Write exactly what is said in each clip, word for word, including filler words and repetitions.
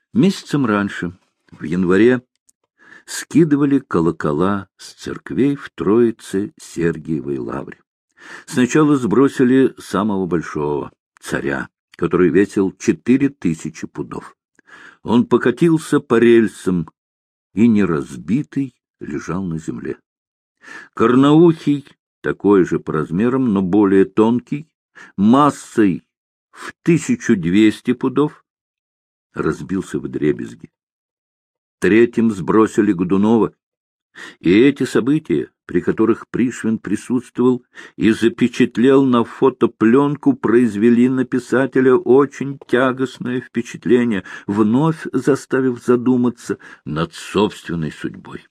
Месяцем раньше, в январе, скидывали колокола с церквей в Троице-Сергиевой лавре. Сначала сбросили самого большого, царя, который весил четыре тысячи пудов. Он покатился по рельсам и, неразбитый, лежал на земле. Корноухий, такой же по размерам, но более тонкий, массой в тысячу двести пудов, разбился вдребезги. Третьим сбросили Годунова, и эти события, при которых Пришвин присутствовал и запечатлел на фотопленку, произвели на писателя очень тягостное впечатление, вновь заставив задуматься над собственной судьбой.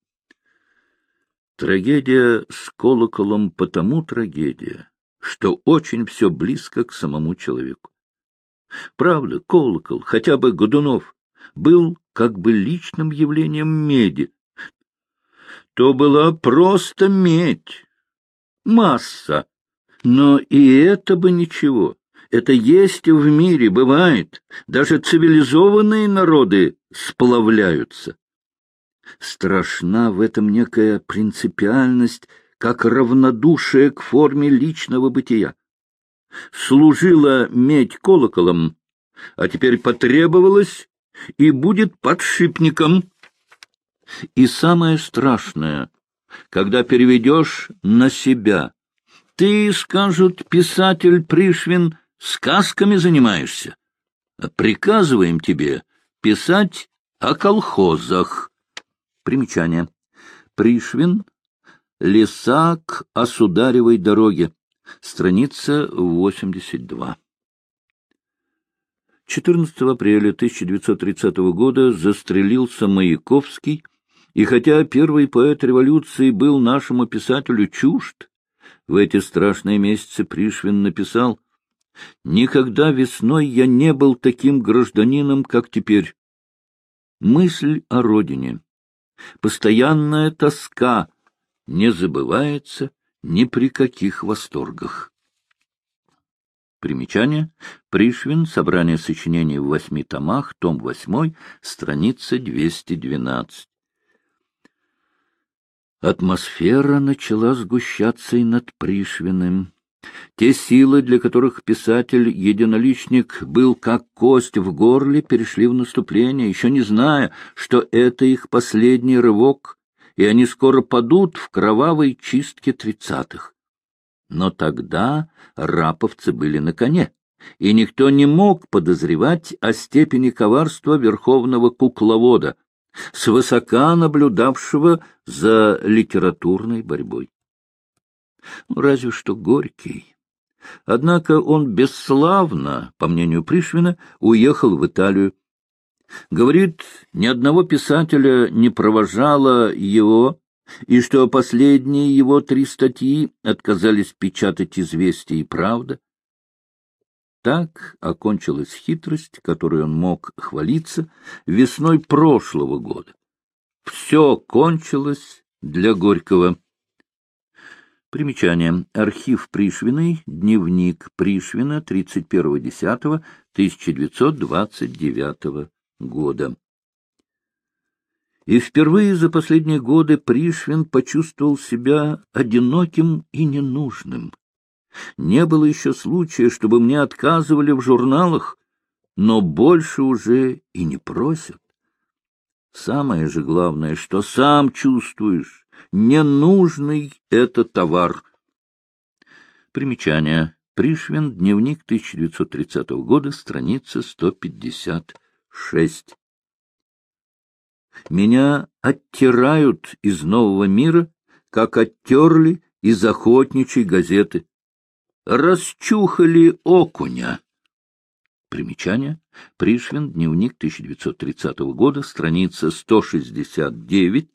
Трагедия с колоколом потому трагедия, что очень все близко к самому человеку. Правда, колокол, хотя бы Годунов, был как бы личным явлением меди. То была просто медь, масса. Но и это бы ничего. Это есть в мире, бывает. Даже цивилизованные народы сплавляются. Страшна в этом некая принципиальность, как равнодушие к форме личного бытия. Служила медь колоколом, а теперь потребовалась и будет подшипником. И самое страшное, когда переведешь на себя. Ты, скажут, писатель Пришвин, сказками занимаешься. Приказываем тебе писать о колхозах. Примечание. Пришвин. Леса к Осударевой дороге. Страница восемьдесят два. четырнадцатого апреля тысяча девятьсот тридцатого года застрелился Маяковский, и хотя первый поэт революции был нашему писателю чужд, в эти страшные месяцы Пришвин написал: «Никогда весной я не был таким гражданином, как теперь. Мысль о родине, постоянная тоска не забывается ни при каких восторгах». Примечание. Пришвин. Собрание сочинений в восьми томах. Том восьмой. Страница двести двенадцать. Атмосфера начала сгущаться и над Пришвиным. Те силы, для которых писатель-единоличник был как кость в горле, перешли в наступление, еще не зная, что это их последний рывок, и они скоро падут в кровавой чистке тридцатых. Но тогда раповцы были на коне, и никто не мог подозревать о степени коварства верховного кукловода, свысока наблюдавшего за литературной борьбой. Ну, разве что Горький. Однако он бесславно, по мнению Пришвина, уехал в Италию. Говорит, ни одного писателя не провожало его, и что последние его три статьи отказались печатать «Известия» и «Правда». Так окончилась хитрость, которой он мог хвалиться весной прошлого года. Все кончилось для Горького. Примечание. Архив Пришвиной. Дневник Пришвина. тридцать первого десятого тысяча девятьсот двадцать девятого года. И впервые за последние годы Пришвин почувствовал себя одиноким и ненужным. Не было еще случая, чтобы мне отказывали в журналах, но больше уже и не просят. Самое же главное, что сам чувствуешь, ненужный это товар. Примечание. Пришвин. Дневник тысяча девятьсот тридцатого года. Страница сто пятьдесят шесть. Меня оттирают из нового мира, как оттерли из охотничьей газеты. Расчухали окуня. Примечание. Пришвин. Дневник тысяча девятьсот тридцатого года. Страница сто шестьдесят девять.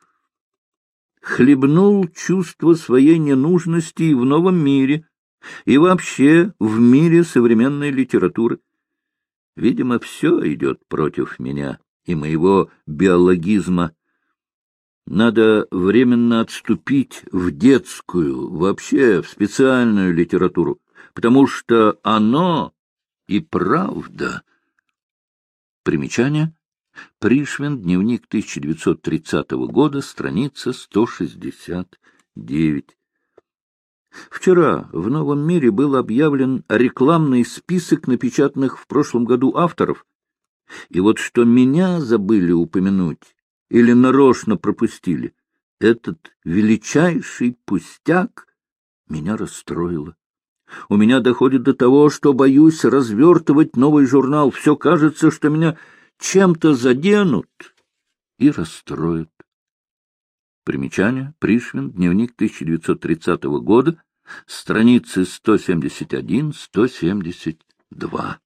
Хлебнул чувство своей ненужности и в новом мире, и вообще в мире современной литературы. Видимо, все идет против меня и моего биологизма. Надо временно отступить в детскую, вообще в специальную литературу, потому что оно и правда Примечание. Пришвин, дневник тысяча девятьсот тридцатого года, страница сто шестьдесят девять. Вчера в «Новом мире» был объявлен рекламный список напечатанных в прошлом году авторов. И вот что меня забыли упомянуть или нарочно пропустили, этот величайший пустяк меня расстроило. У меня доходит до того, что боюсь развертывать новый журнал. Все кажется, что меня чем-то заденут и расстроят. Примечание. Пришвин. Дневник тысяча девятьсот тридцатого года. Страницы сто семьдесят один — сто семьдесят два.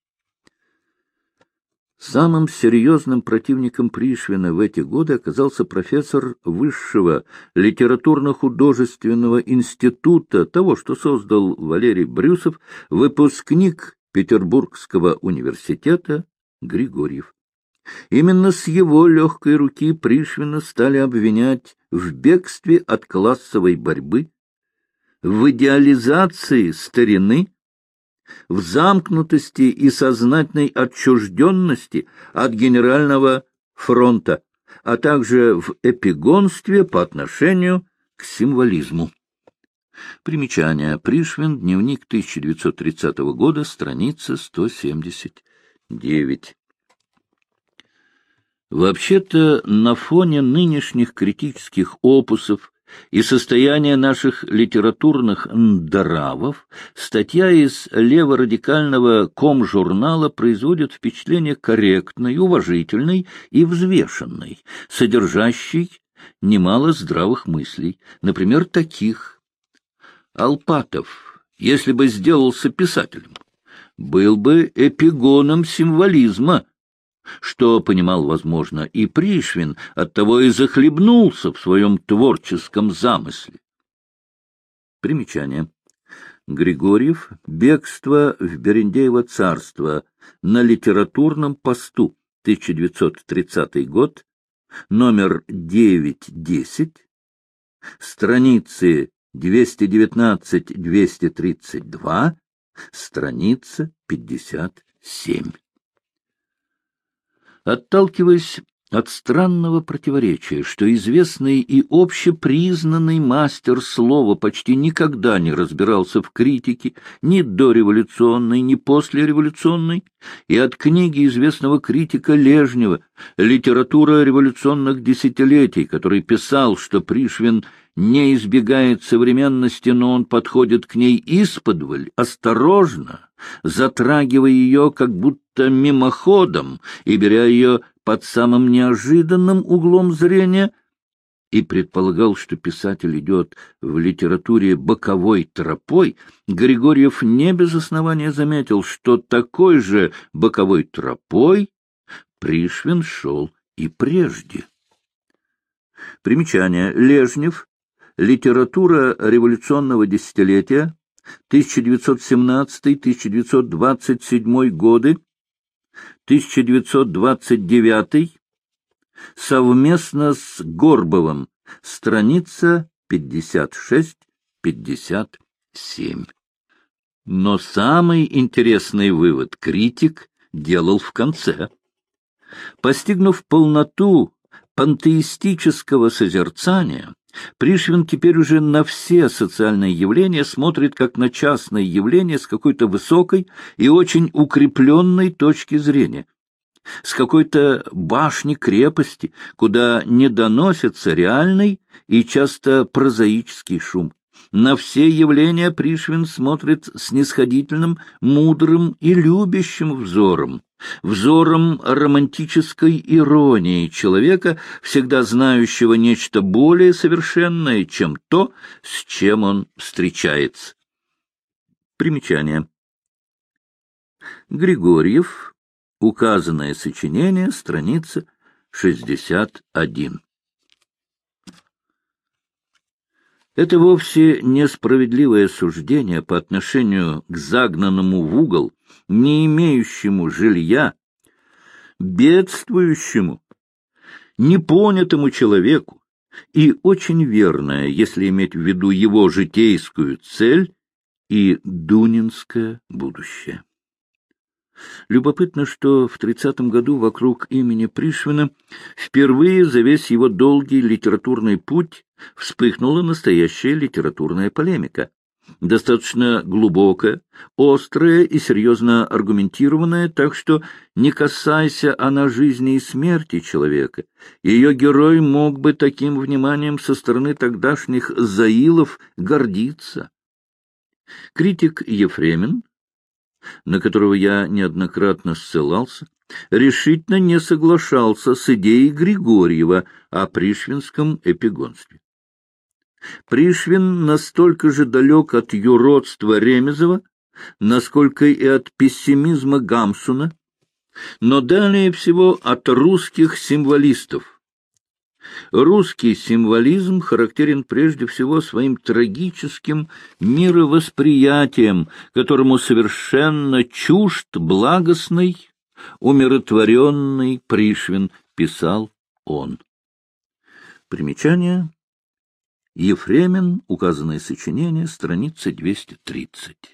Самым серьезным противником Пришвина в эти годы оказался профессор Высшего литературно-художественного института, того, что создал Валерий Брюсов, выпускник Петербургского университета Григорьев. Именно с его легкой руки Пришвина стали обвинять в бегстве от классовой борьбы, в идеализации старины, в замкнутости и сознательной отчужденности от генерального фронта, а также в эпигонстве по отношению к символизму. Примечание. Пришвин. Дневник тысяча девятьсот тридцатого года, страница сто семьдесят девять. Вообще-то, на фоне нынешних критических опусов и состояния наших литературных нравов статья из леворадикального ком-журнала производит впечатление корректной, уважительной и взвешенной, содержащей немало здравых мыслей, например, таких: Алпатов, если бы сделался писателем, был бы эпигоном символизма, что понимал, возможно, и Пришвин, оттого и захлебнулся в своем творческом замысле. Примечание. Григорьев. Бегство в Берендеево царство. На литературном посту. тысяча девятьсот тридцатый год. Номер девять десять. Страницы двести девятнадцать — двести тридцать два. Страница пятьдесят семь. Отталкиваясь от странного противоречия, что известный и общепризнанный мастер слова почти никогда не разбирался в критике, ни дореволюционной, ни послереволюционной, и от книги известного критика Лежнева «Литература революционных десятилетий», который писал, что Пришвин не избегает современности, но он подходит к ней исподволь, осторожно, затрагивая ее как будто мимоходом и беря ее под самым неожиданным углом зрения, и предполагал, что писатель идет в литературе боковой тропой, Григорьев не без основания заметил, что такой же боковой тропой Пришвин шел и прежде. Примечание. Лежнев. Литература революционного десятилетия. тысяча девятьсот семнадцатый — тысяча девятьсот двадцать седьмой годы. тысяча девятьсот двадцать девятый. Совместно с Горбовым. Страница пятьдесят шесть — пятьдесят семь. Но самый интересный вывод критик делал в конце. Постигнув полноту пантеистического созерцания, Пришвин теперь уже на все социальные явления смотрит как на частные явления с какой-то высокой и очень укрепленной точки зрения, с какой-то башни-крепости, куда не доносится реальный и часто прозаический шум. На все явления Пришвин смотрит снисходительным, мудрым и любящим взором, взором романтической иронии человека, всегда знающего нечто более совершенное, чем то, с чем он встречается. Примечание. Григорьев. Указанное сочинение, страница шестьдесят один. Это вовсе несправедливое суждение по отношению к загнанному в угол, не имеющему жилья, бедствующему, непонятому человеку, и очень верное, если иметь в виду его житейскую цель и дунинское будущее. Любопытно, что в тридцатом году вокруг имени Пришвина впервые за весь его долгий литературный путь вспыхнула настоящая литературная полемика. Достаточно глубокая, острая и серьезно аргументированная, так что, не касайся она жизни и смерти человека, ее герой мог бы таким вниманием со стороны тогдашних заилов гордиться. Критик Ефремин, на которого я неоднократно ссылался, решительно не соглашался с идеей Григорьева о пришвинском эпигонстве. Пришвин настолько же далек от юродства Ремезова, насколько и от пессимизма Гамсуна, но далее всего от русских символистов. Русский символизм характерен прежде всего своим трагическим мировосприятием, которому совершенно чужд благостный, умиротворенный Пришвин, писал он. Примечание. Ефремин, указанное сочинение, страница двести тридцать.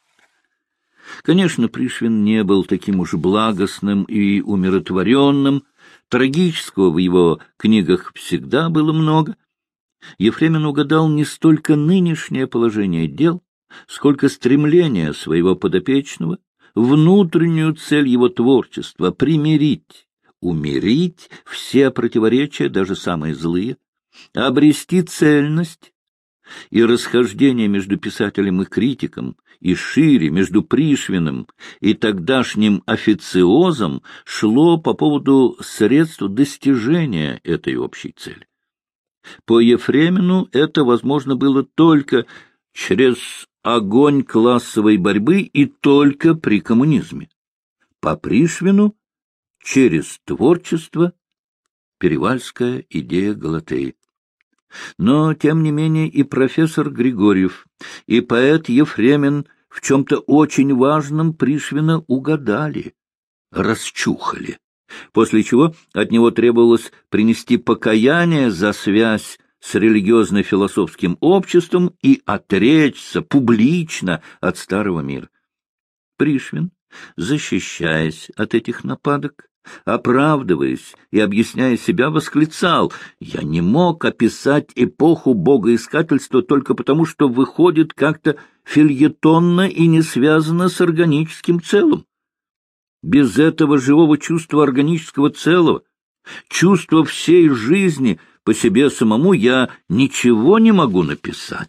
Конечно, Пришвин не был таким уж благостным и умиротворенным. Трагического в его книгах всегда было много. Ефремин угадал не столько нынешнее положение дел, сколько стремление своего подопечного, внутреннюю цель его творчества — примирить, умерить все противоречия, даже самые злые, обрести цельность, и расхождение между писателем и критиком, и шире между Пришвиным и тогдашним официозом шло по поводу средств достижения этой общей цели. По Ефремину это возможно было только через огонь классовой борьбы и только при коммунизме. По Пришвину — через творчество, перевальская идея Галатеи. Но, тем не менее, и профессор Григорьев, и поэт Ефремин в чем-то очень важном Пришвина угадали, расчухали, после чего от него требовалось принести покаяние за связь с религиозно-философским обществом и отречься публично от старого мира. Пришвин, защищаясь от этих нападок, оправдываясь и объясняя себя, восклицал: «Я не мог описать эпоху богоискательства только потому, что выходит как-то фельетонно и не связано с органическим целым. Без этого живого чувства органического целого, чувства всей жизни по себе самому, я ничего не могу написать».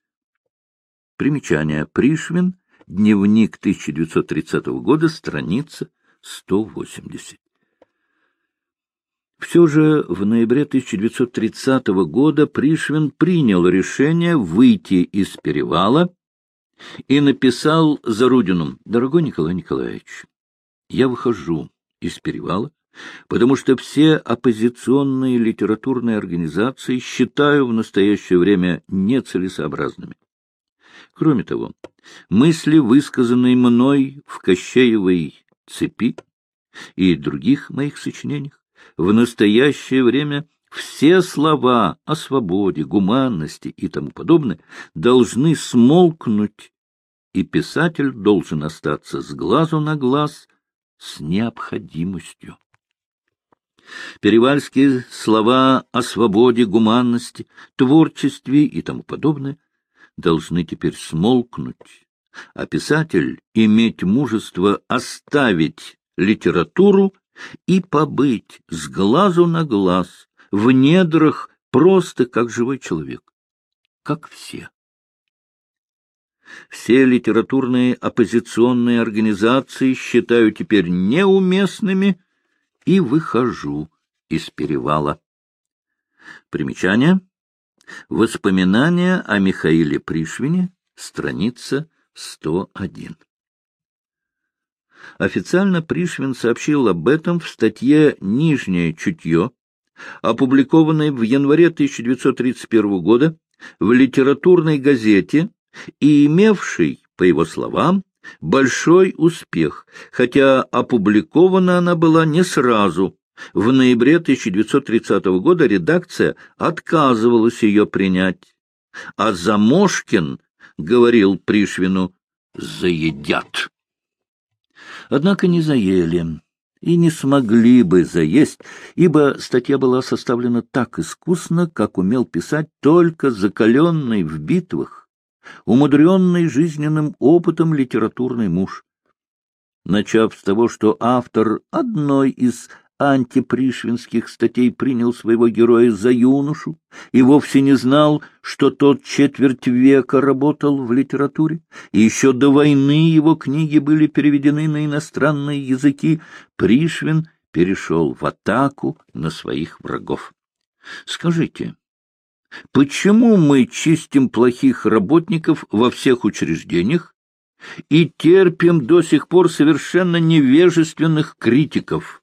Примечание. Пришвин. Дневник тысяча девятьсот тридцатого года, страница сто восемьдесят. Все же в ноябре тысяча девятьсот тридцатого года Пришвин принял решение выйти из Перевала и написал Зарудину: «Дорогой Николай Николаевич, я выхожу из Перевала, потому что все оппозиционные литературные организации считаю в настоящее время нецелесообразными. Кроме того, мысли, высказанные мной в Кощеевой цепи и других моих сочинениях, в настоящее время все слова о свободе, гуманности и тому подобное должны смолкнуть, и писатель должен остаться с глазу на глаз с необходимостью. Перевальские слова о свободе, гуманности, творчестве и тому подобное должны теперь смолкнуть, а писатель иметь мужество оставить литературу и побыть с глазу на глаз в недрах просто как живой человек, как все. Все литературные оппозиционные организации считаю теперь неуместными и выхожу из Перевала». Примечание. Воспоминания о Михаиле Пришвине, страница сто один. Официально Пришвин сообщил об этом в статье «Нижнее чутье», опубликованной в январе тысяча девятьсот тридцать первого года в литературной газете и имевшей, по его словам, большой успех, хотя опубликована она была не сразу. В ноябре тысяча девятьсот тридцатого года редакция отказывалась ее принять, а Замошкин говорил Пришвину: «Заедят». Однако не заели и не смогли бы заесть, ибо статья была составлена так искусно, как умел писать только закаленный в битвах, умудренный жизненным опытом литературный муж. Начав с того, что автор одной из антипришвинских статей принял своего героя за юношу и вовсе не знал, что тот четверть века работал в литературе, и еще до войны его книги были переведены на иностранные языки, Пришвин перешел в атаку на своих врагов. Скажите, почему мы чистим плохих работников во всех учреждениях и терпим до сих пор совершенно невежественных критиков?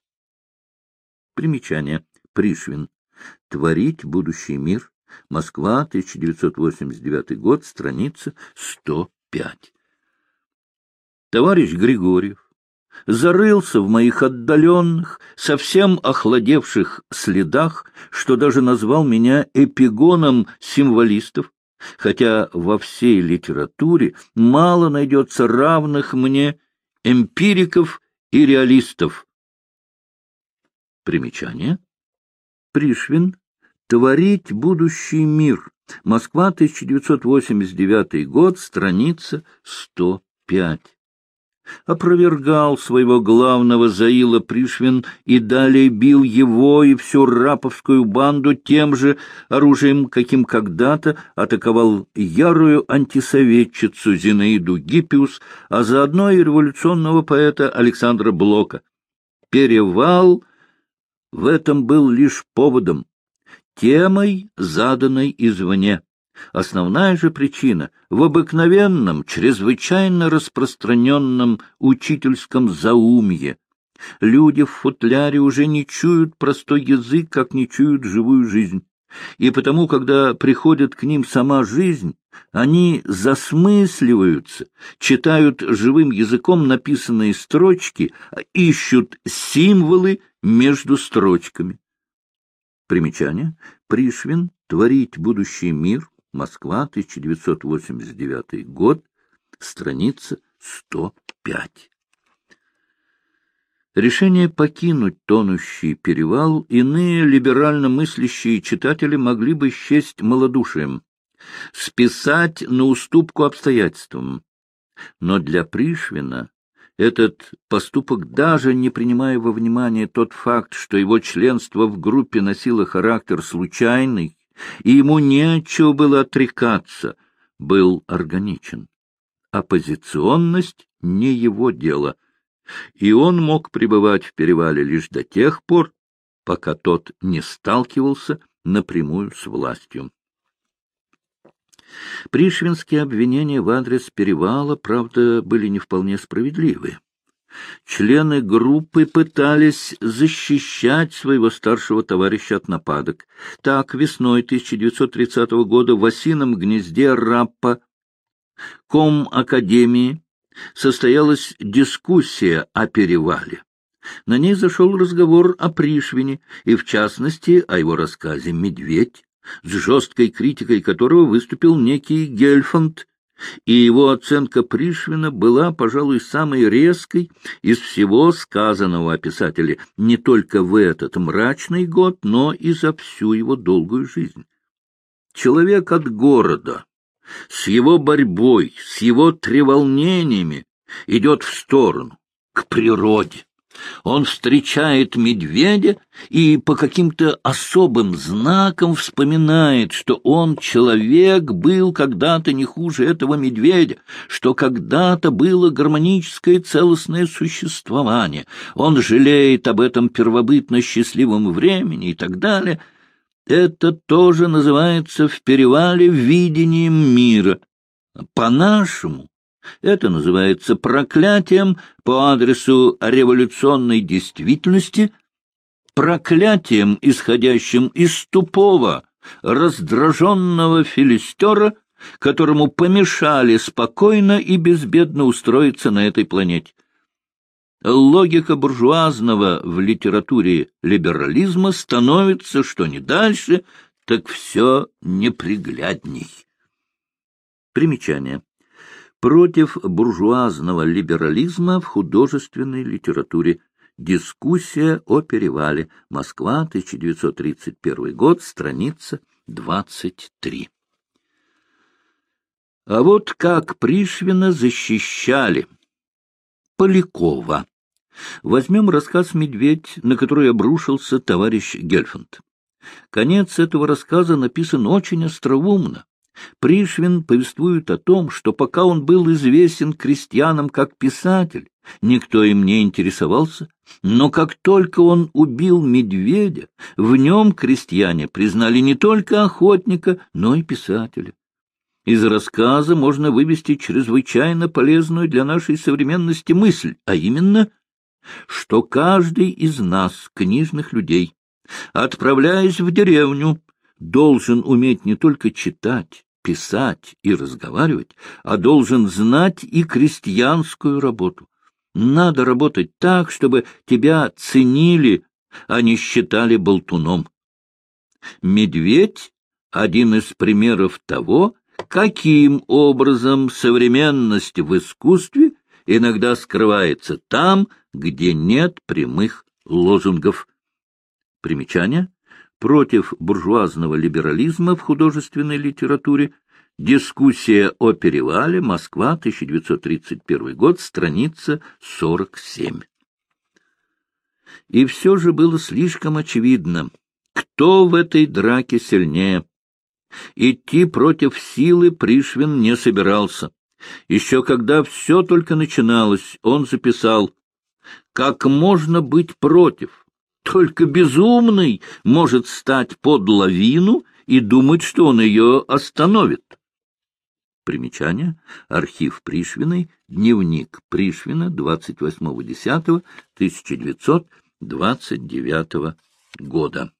Примечание. Пришвин. Творить будущий мир. Москва, тысяча девятьсот восемьдесят девятый год, страница сто пять. Товарищ Григорьев зарылся в моих отдаленных, совсем охладевших следах, что даже назвал меня эпигоном символистов, хотя во всей литературе мало найдется равных мне эмпириков и реалистов. Примечание. Пришвин. Творить будущий мир. Москва, тысяча девятьсот восемьдесят девятый год, страница сто пять. Опровергал своего главного заила Пришвин и далее бил его и всю раповскую банду тем же оружием, каким когда-то атаковал ярую антисоветчицу Зинаиду Гиппиус, а заодно и революционного поэта Александра Блока. Перевал в этом был лишь поводом, темой, заданной извне. Основная же причина в обыкновенном, чрезвычайно распространенном учительском заумье. Люди в футляре уже не чуют простой язык, как не чуют живую жизнь. И потому, когда приходит к ним сама жизнь, они засмысливаются, читают живым языком написанные строчки, ищут символы между строчками. Примечание. Пришвин. Творить будущий мир. Москва, тысяча девятьсот восемьдесят девятый год, страница сто пять. Решение покинуть тонущий перевал иные либерально мыслящие читатели могли бы счесть малодушием, списать на уступку обстоятельствам. Но для Пришвина этот поступок, даже не принимая во внимание тот факт, что его членство в группе носило характер случайный, и ему не от чего было отрекаться, был органичен. Оппозиционность — не его дело, и он мог пребывать в перевале лишь до тех пор, пока тот не сталкивался напрямую с властью. Пришвинские обвинения в адрес перевала, правда, были не вполне справедливы. Члены группы пытались защищать своего старшего товарища от нападок. Так, весной тысяча девятьсот тридцатого года в осином гнезде Раппа, ком академии, состоялась дискуссия о перевале. На ней зашел разговор о Пришвине, и в частности о его рассказе «Медведь», с жесткой критикой которого выступил некий Гельфанд, и его оценка Пришвина была, пожалуй, самой резкой из всего сказанного о писателе не только в этот мрачный год, но и за всю его долгую жизнь. Человек от города, с его борьбой, с его треволнениями, идет в сторону, к природе. Он встречает медведя и по каким-то особым знакам вспоминает, что он, человек, был когда-то не хуже этого медведя, что когда-то было гармоническое целостное существование. Он жалеет об этом первобытно счастливом времени и так далее. Это тоже называется в перевале видением мира. По-нашему это называется проклятием по адресу революционной действительности, проклятием, исходящим из тупого, раздраженного филистера, которому помешали спокойно и безбедно устроиться на этой планете. Логика буржуазного в литературе либерализма становится, что не дальше, так все неприглядней. Примечание. Против буржуазного либерализма в художественной литературе. Дискуссия о перевале. Москва, тысяча девятьсот тридцать первый год, страница двадцать три. А вот как Пришвина защищали. Полякова. Возьмем рассказ «Медведь», на который обрушился товарищ Гельфанд. Конец этого рассказа написан очень остроумно. Пришвин повествует о том, что пока он был известен крестьянам как писатель, никто им не интересовался, но как только он убил медведя, в нем крестьяне признали не только охотника, но и писателя. Из рассказа можно вывести чрезвычайно полезную для нашей современности мысль, а именно, что каждый из нас, книжных людей, отправляясь в деревню, должен уметь не только читать, писать и разговаривать, а должен знать и крестьянскую работу. Надо работать так, чтобы тебя ценили, а не считали болтуном. Медведь — один из примеров того, каким образом современность в искусстве иногда скрывается там, где нет прямых лозунгов. Примечание. Против буржуазного либерализма в художественной литературе. Дискуссия о перевале. Москва, тысяча девятьсот тридцать первый год, страница сорок семь. И все же было слишком очевидно, кто в этой драке сильнее. Идти против силы Пришвин не собирался. Еще когда все только начиналось, он записал: «Как можно быть против? Только безумный может стать под лавину и думать, что он ее остановит». Примечание. Архив Пришвиной. Дневник Пришвина. двадцать восьмого десятого тысяча девятьсот двадцать девятого года.